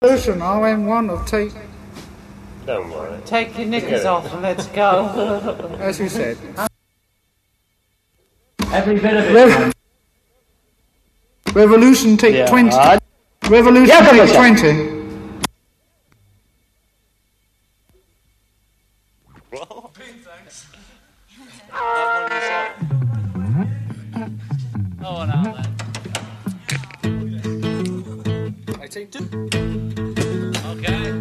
Revolution, RM1 of take. Don't worry. Take your knickers off and let's go. As you said. Every bit of it. Revolution take 20. Revolution take 20. Thanks. Oh, no, then. I take 2. Okay.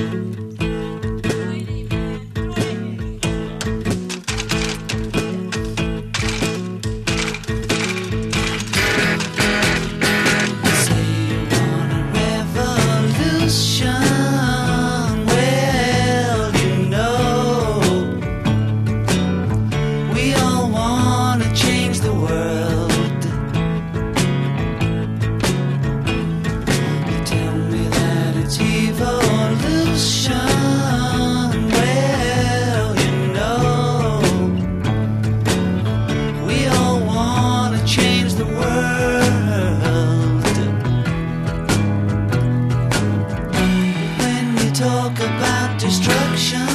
Talk about destruction.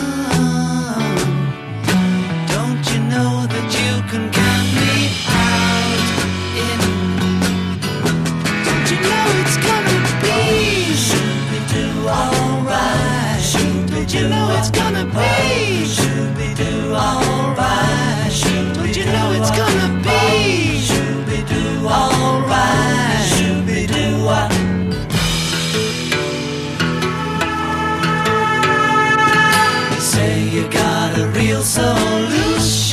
Don't you know that you can count me out in? Don't you know it's gonna be? Should we do alright? Don't you know it's gonna be? Should we do alright? Don't you know it's gonna be? Should we do alright? Should we do what? You got a real solution.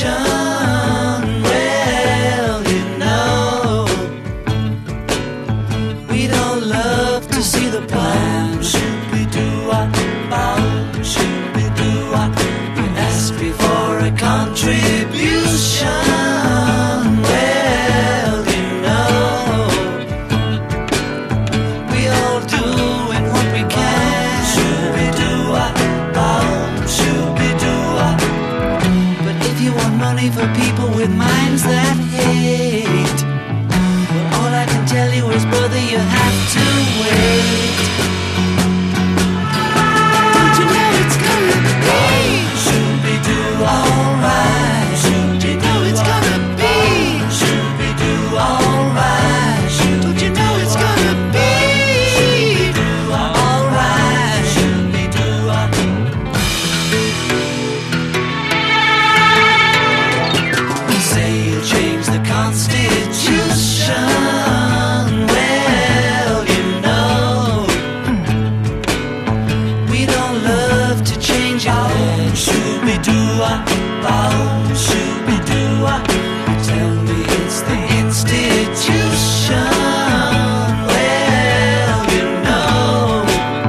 Well, you know, we'd all love to see the plan. Should we do what? Should we do what? You ask me for a contribution. Well, you know, we all doing what we can. Should we do what? Should we do what? But if you want money for people with minds that hate, well, all I can tell you is, brother, you have to wait. Don't you know it's gonna be? Should we do alright? Should you know it's gonna be? Should we do alright? Don't you know it's gonna be? Alright. Should we do what? Change the Constitution. Well, you know, we don't love to change our own. Should we do what? Should we do what? Tell me it's the institution. Well, you know,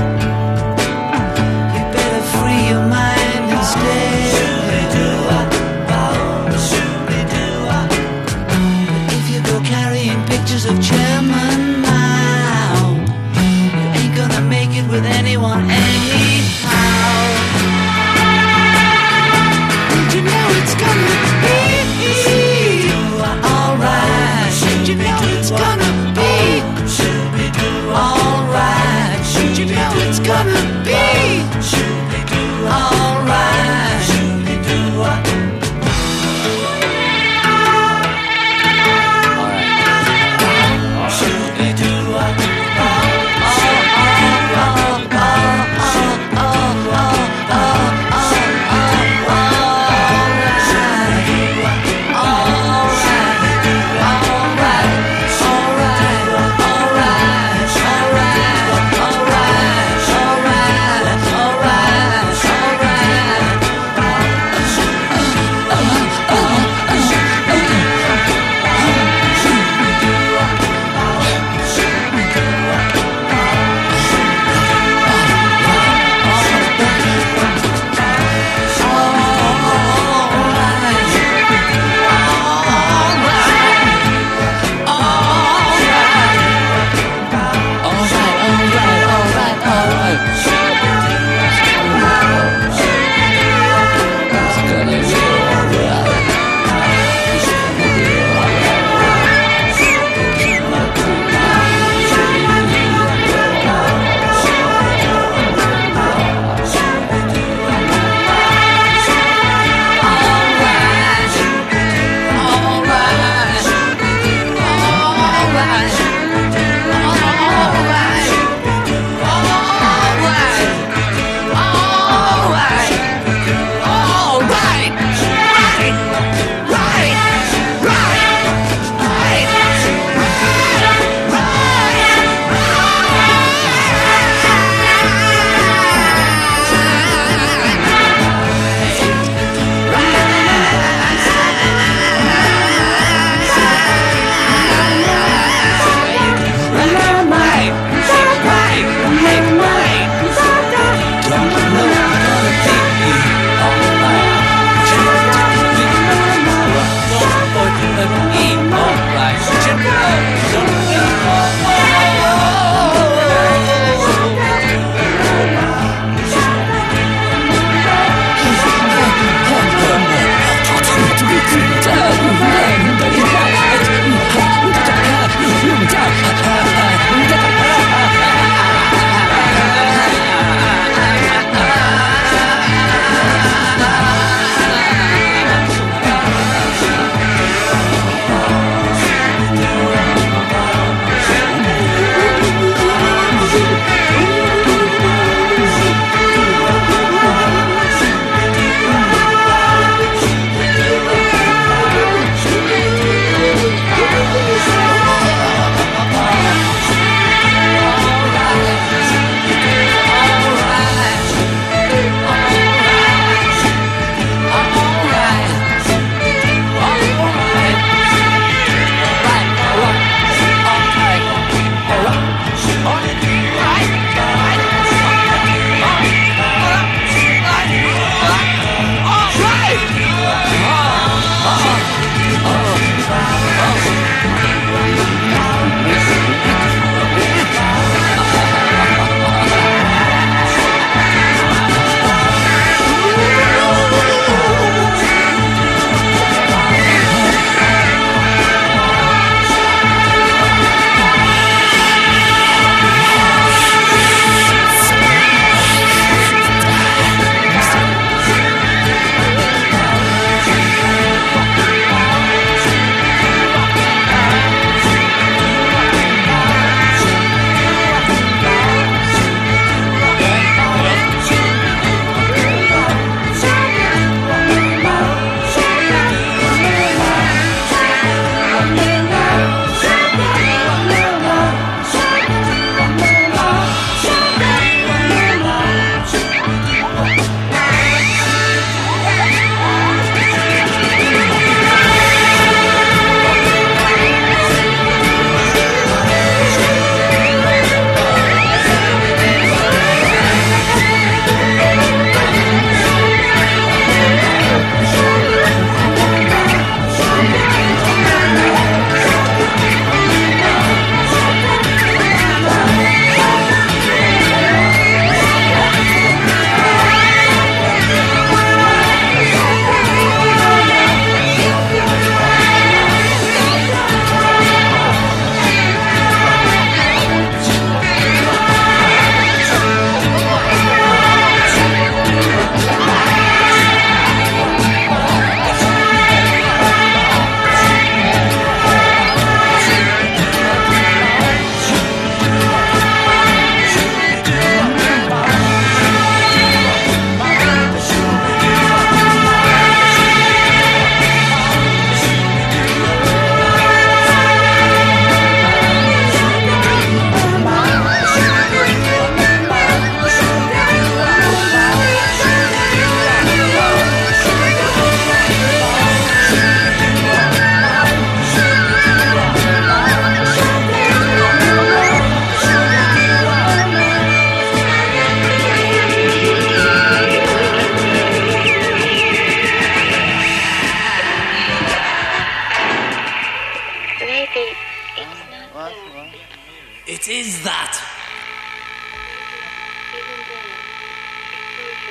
you better free your mind and stay. Should we do what? Should we do what? But if you go carrying pictures of chairman now, you ain't gonna make it with anyone anyhow. Don't you know it's gonna be alright? Should you know it's gonna be? Should we do alright? Should you know it's gonna be? Should we do alright? Should we do what? Should we do what? Alright.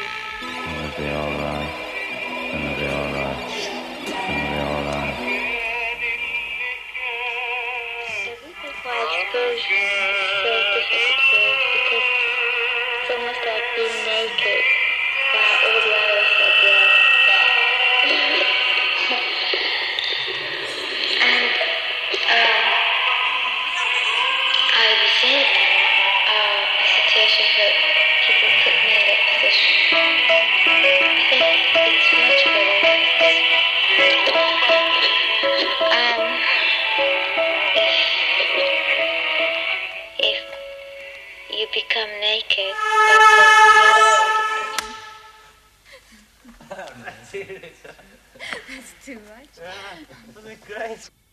gonna be alright. Gonna be alright. Gonna be alright. Why exposure is so difficult because it's almost like being naked while all the others are dressed. And I resent a situation where people put me in that position. I think it's much better if you become naked, but then the other body That's too much. Wasn't it great?